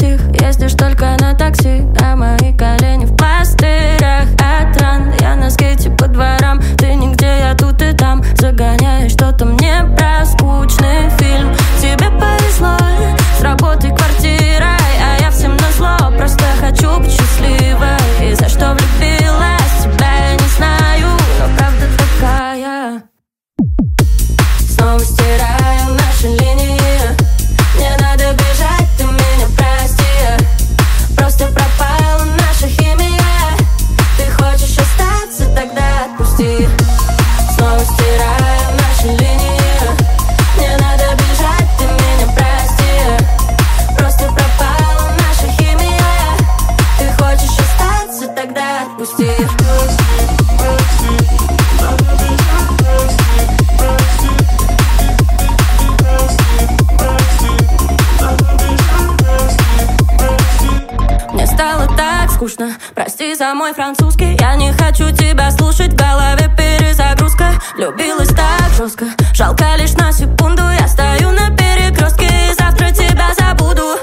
псих, ездишь только на такси, а мои колени в пластырях от ран. Я на скейте по дворам, ты нигде, я тут и там. Загоняешь что-то мне про скучный фильм. Тебе повезло, с работы квартирой, а я всем назло, просто хочу быть счастливой. И за что влюбилась, тебя я не знаю, но правда такая. Снова стираю наши линии. Не надо бежать, ты меня прости. Просто пропала наша химия. Ты хочешь остаться, тогда отпусти. Снова стираю наши линии. Не надо бежать, ты меня прости. Просто пропала наша химия. Ты хочешь остаться, тогда отпусти. Мне стало так скучно, прости за мой французский. Я не хочу тебя слушать, в голове перезагрузка. Влюбилась так жестко, жалко лишь на секунду. Я стою на перекрестке и завтра тебя забуду.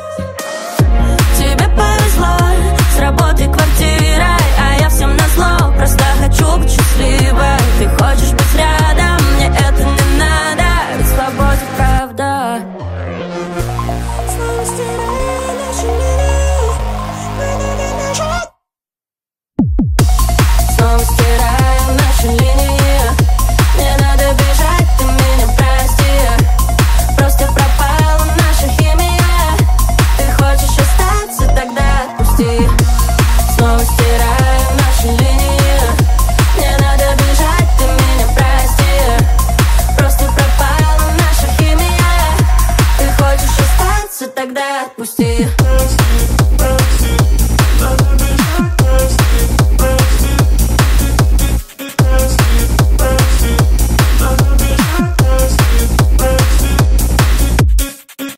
Тебе повезло, с работы квартирой, а я всем назло, просто хочу быть счастливой. Ты хочешь быть рядом, мне это не надо, ведь свободе правда. Снова стираю наши линии. Снова стираю наши линии. Не надо бежать, ты меня прости. Просто пропала наша химия. Ты хочешь остаться, тогда отпусти. Снова стираю наши линии. Не надо бежать, ты меня прости. Просто пропала наша химия. Ты хочешь остаться, тогда отпусти.